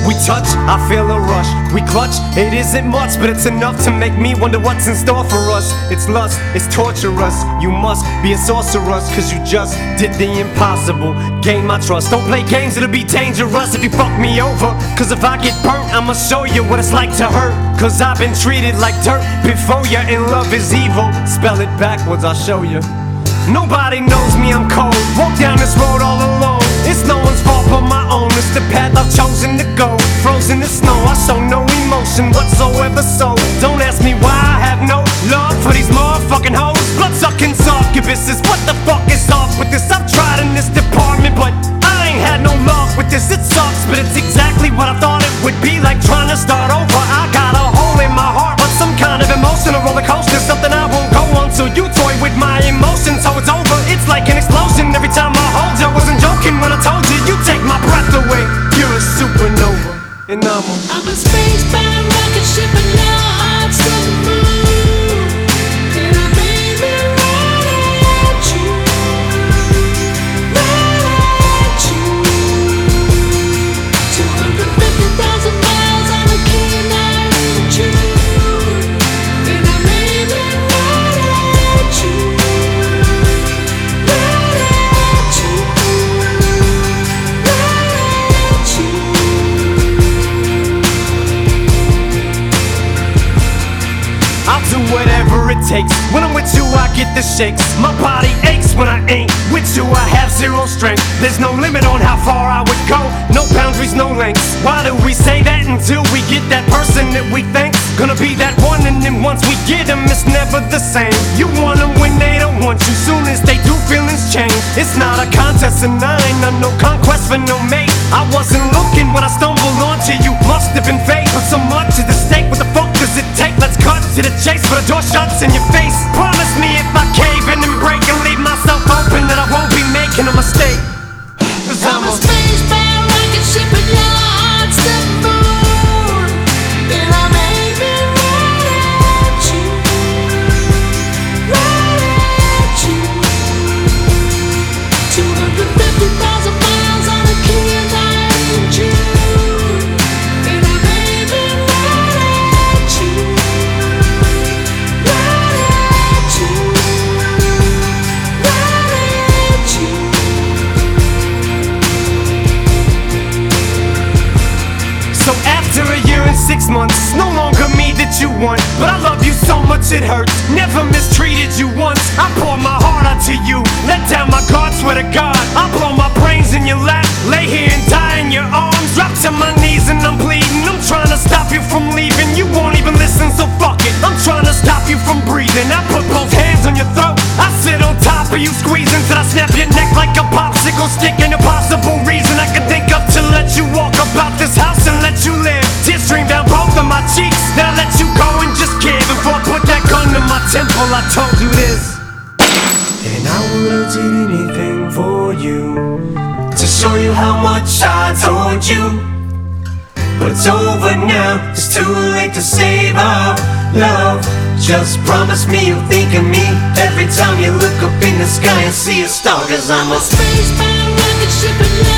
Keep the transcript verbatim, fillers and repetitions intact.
We touch, I feel a rush. We clutch, it isn't much, but it's enough to make me wonder what's in store for us. It's lust, it's torturous. You must be a sorceress, cause you just did the impossible. Gain my trust. Don't play games, it'll be dangerous if you fuck me over. Cause if I get burnt, I'ma show you what it's like to hurt. Cause I've been treated like dirt before you, and love is evil. Spell it backwards, I'll show you. Nobody knows me, I'm cold. Walk down this road all alone. It's no one's fault but my own. It's the path I've chosen to go. Frozen in snow, I show no emotion whatsoever. So don't ask me why I have no love for these motherfucking hoes. Blood-sucking succubuses. What the fuck is off with this? I've tried in this department, but I ain't had no luck with this. It sucks, but it's exactly what I thought it would be like trying to start over. I got a hole in my heart, but some kind of emotional roller coaster. Something I won't go on till you toy with my emotions. So it's over, it's like an explosion every time I hold you. I wasn't joking when I told you, you take my breath away. You're a supernova, and I'm a I'm a space-bound rocket ship and your heart's to the moon. And I made me right at you, right at you. Two hundred fifty thousand miles on a keen night in June. And I made me right at you, right at you, right at you. I'll do whatever it takes. When I'm with you, I get the shakes. My body aches when I ain't with you. I have zero strength. There's no limit on how far I would go. No boundaries, no lengths. Why do we say that until we get that person that we think's gonna be that one? And then once we get them, it's never the same. You want them when they don't want you. Soon as they do, feelings change. It's not a contest, and I ain't on no conquest for no mate. I wasn't looking when I stumbled onto you. Must have been fate. Put so much at the stake. What the fuck does it take? Let's cut to the chase, but the door shuts in your face. Promise me if I cave in and break and leave myself open that I won't be making a mistake. Cause I'm I'm a a space-bound rocket ship and your heart's to the moon. And I made me right at you, right at you. Two hundred fifty thousand miles on a keen night in June. And I made me right at you, right at you, right at you. So after a year and six months, it's no longer me that you want. But I love you so much it hurts. Never mistreated you once. I pour my heart out to you. Let down my guard, swear to God. I blow my brains in your lap. Lay here and die in your arms. Drop to my knees and I'm bleeding. I'm trying to stop you from leaving. You won't even listen, so fuck it. I'm trying to stop you from breathing. I put both hands on your throat. I sit on top of you, squeezing till I snap your neck like a popsicle stick. An impossible reason I can think of to let you walk about this house and let you live. Tears stream down both of my cheeks. Now I let you go and just give. Before I put that gun to my temple, I told you this. And I would've did anything for you, to show you how much I told you. But it's over now, it's too late to save our love. Just promise me you'll think of me every time you look up in the sky and see a star. Cause I'm I'm a a space-bound rocket ship and